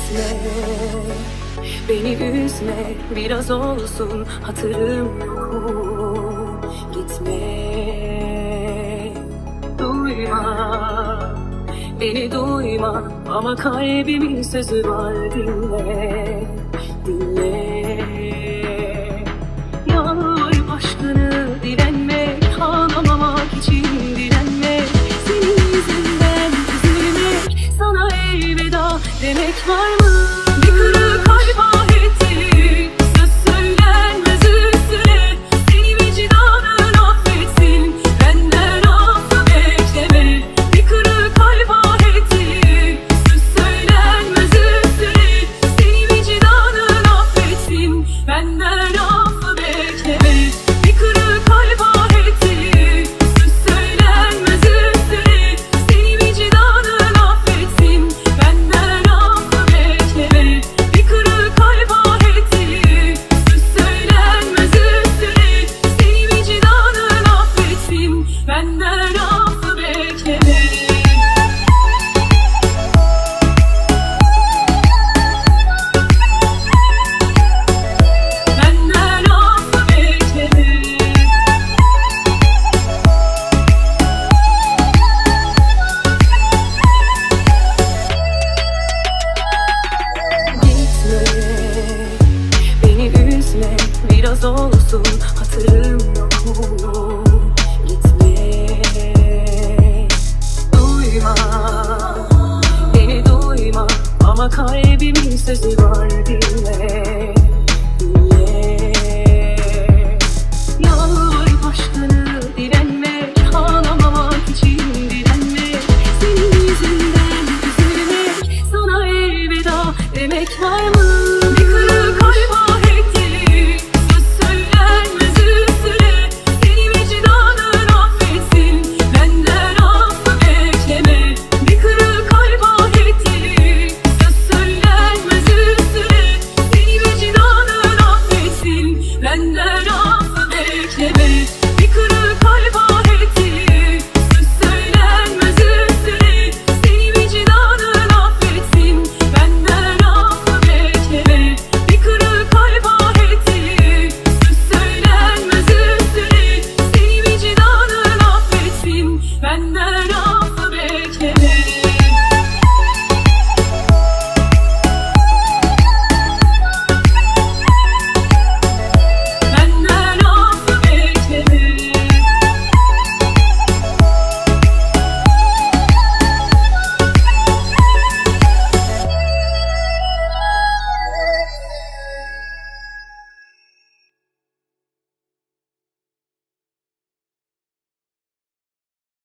Gitme, beni üzme, biraz olsun hatırım yok mu? Gitme, duyma, beni duyma, ama kalbimin sözü var, dinle, dinle. Yalvarıp aşkını direnme, ağlamamak için direnme. Senin yüzünden üzülmek, sana elveda demek var mı? Bir kırık kalp ahetti, söz söylenmez üstüne. Seni vicdanın affetsin, benden affı bekleme. Bir kırık kalp ahetti, söz söylenmez üstüne. Seni vicdanın affetsin, benden affı bekleme. Bir kırık kalp ahetti, söz söylenmez üstüne. Seni vicdanın affetsin, benden affı bekleme. Bir kırık kalp ahetti, söz söylenmez üstüne. Seni vicdanın affetsin, benden affı bekleme. Benden affı bekleme. Gitme, beni üzme, biraz olsun hatırım yok mu? Gitme, duyma, beni duyma, ama kalbimin sözü var, dinle, dinle. Yalvarıp aşkını direnme, ağlamamak için direnme. Senin yüzünden üzülmek, sana elveda demek var mı?